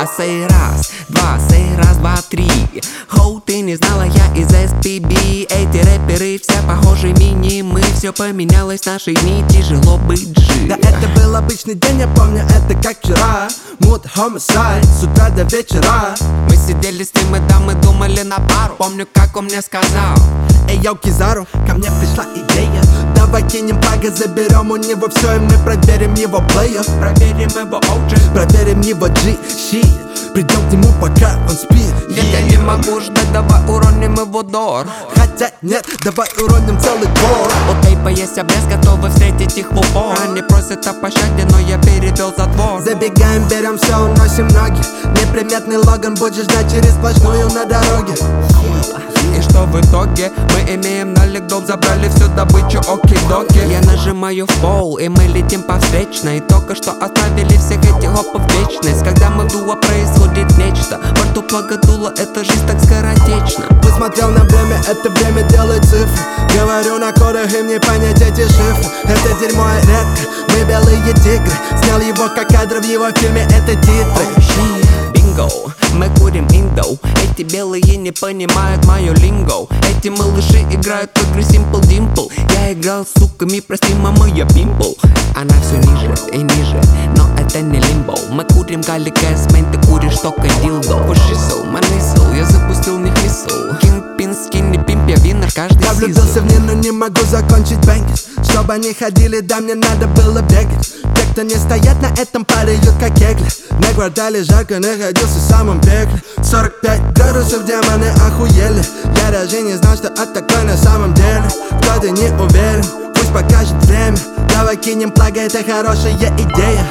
А сей раз, два, сей раз, два, три. Хоу, ты не знала, я из SPB. Эти рэперы все похожи мини-мы. Все поменялось в наши дни, тяжело быть жив. Да это был обычный день, я помню это как вчера. Mood homicide, с утра до вечера. Мы сидели с ним и да, мы думали на пару. Помню, как он мне сказал: эй, йоу, Кизару, ко мне пришла идея. Давай кинем пага, заберем у него все, и мы проверим его плеер. Проверим его OG, проверим его G-shit. Придем к нему, пока он спит. Нет, я не могу ждать, давай уроним его дор. Хотя нет, давай уроним целый двор. У тейпа есть обрез, готовы встретить их в упор. Они просят о пощаде, но я перевел затвор. Забегаем, берем все, уносим ноги. Неприметный Логан будешь ждать через сплошную на дороге. И что в итоге? Мы имеем налик доп, забрали всю добычу, оки-доки. Я нажимаю в пол, и мы летим по встречной. Только что оставили всех этих хопов в вечность. Когда мы в дуо, происходит нечто. Во рту погодуло, эта жизнь так скоротечна. Посмотрел на время, это время делает цифры. Говорю на кодах, им не понять эти шифры. Это дерьмо редко, мы белые тигры. Снял его как кадр в его фильме, это титры. Бинго, мы курим индо. Эти белые не понимают мою линго. Эти малыши играют в игры Simple Dimple. Я играл с суками, прости, мама, я пимпл. Она все ниже и ниже, но это не лимбо. Мы курим галли кэсмен, ты куришь только дилдо. Пушисл, манисл, я запустил в них мисл. Кингпин, скинни, пимп, я винер каждый Я сезон. влюбился в нее, но не могу закончить бенгис. Чтобы они ходили, да мне надо было бегать. Те, кто не стоят на этом, падают как кегли. На квартале жарко, находился в самом пекле. 45 градусов, демоны охуели. Я даже не знал, что от такой на самом деле. Кто-то не уверен, пусть покажет время. Давай кинем плага, это хорошая идея.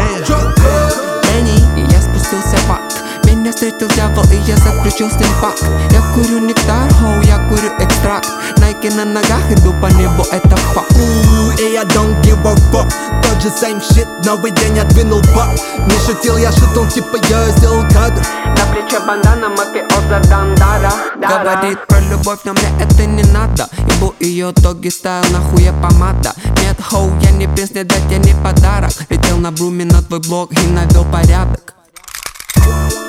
Дэнни, и я спустился в ад. Меня встретил дьявол, и я заключил с ним пакт. Я курю нектар, хоу, я курю экстракт. Найки на ногах, иду по небу, это факт. И я don't give a fuck. Тот же same shit, новый день отвинул бак. Не шутил, я шутил, типа я сделал кадр. На плече бандана, мафиоза Дандара. Говорит про любовь, но мне это не надо. Ибо ее доги стайл, нахуя помада. Нет, хоу, я не принц, не дать, я не подарок. Летел на бруме на твой блог и навел порядок.